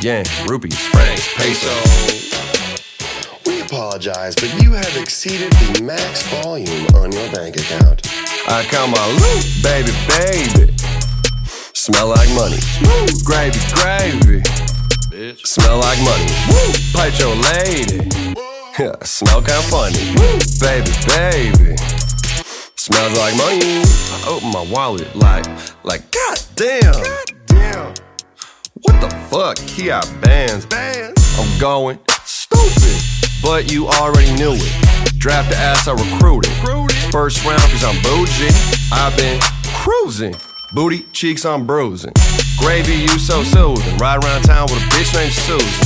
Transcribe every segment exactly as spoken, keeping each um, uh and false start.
yen, rupees, francs, pesos. We apologize, but you have exceeded the max volume on your bank account. I count my loot, baby, baby. Smell like money. Woo. Gravy, gravy. Bitch. Smell like money. Woo. Plate your lady. Yeah, smell kinda funny. Woo. Baby, baby. Smells like money. I open my wallet like, like, goddamn. Goddamn. What the fuck? He got bands. Bands. I'm going stupid, but you already knew it. Draft the ass I recruited. First round cause I'm bougie. I've been cruising. Booty, cheeks, I'm bruising. Gravy, you so soothing. Ride around town with a bitch named Susan.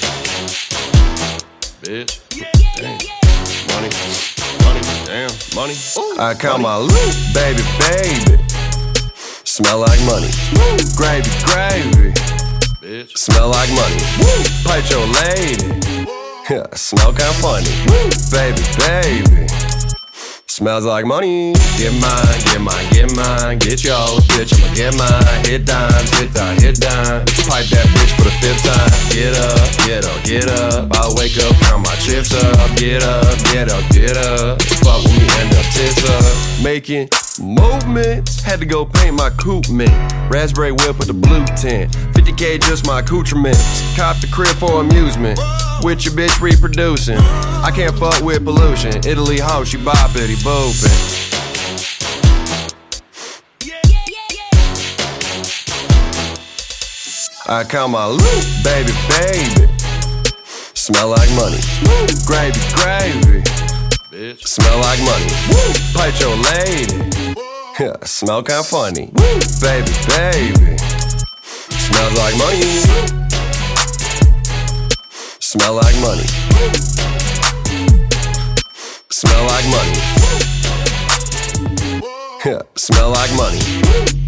Bitch. Damn. Money. Money. Damn. Money. Ooh. I count my loot, baby, baby. Smell like money. Woo. Gravy, gravy. Bitch. Smell like money. Woo. Plate your lady. Yeah, smell kinda funny. Woo. Baby, baby. Smells like money. Get mine, get mine, get mine, get yours, bitch, I'ma get mine. Hit dimes, hit dime, hit dime. Pipe that bitch for the fifth time. Get up, get up, get up. I wake up, count my chips up. Get up, get up, get up. Fuck with me, end up tits up. Making movements. Had to go paint my coupe mint. Raspberry whip with the blue tint. fifty K just my accoutrements. Cop the crib for amusement. With your bitch reproducing. I can't fuck with pollution. Italy hoe, she boppity boopin'. I count my loot, baby, baby. Smell like money. Woo. Gravy, gravy. Bitch. Smell like money. Woo. Plate your lady. Yeah, smell kinda funny. Woo. Baby, baby. Smells like money. Smell like money. Smell like money. Yeah, smell like money.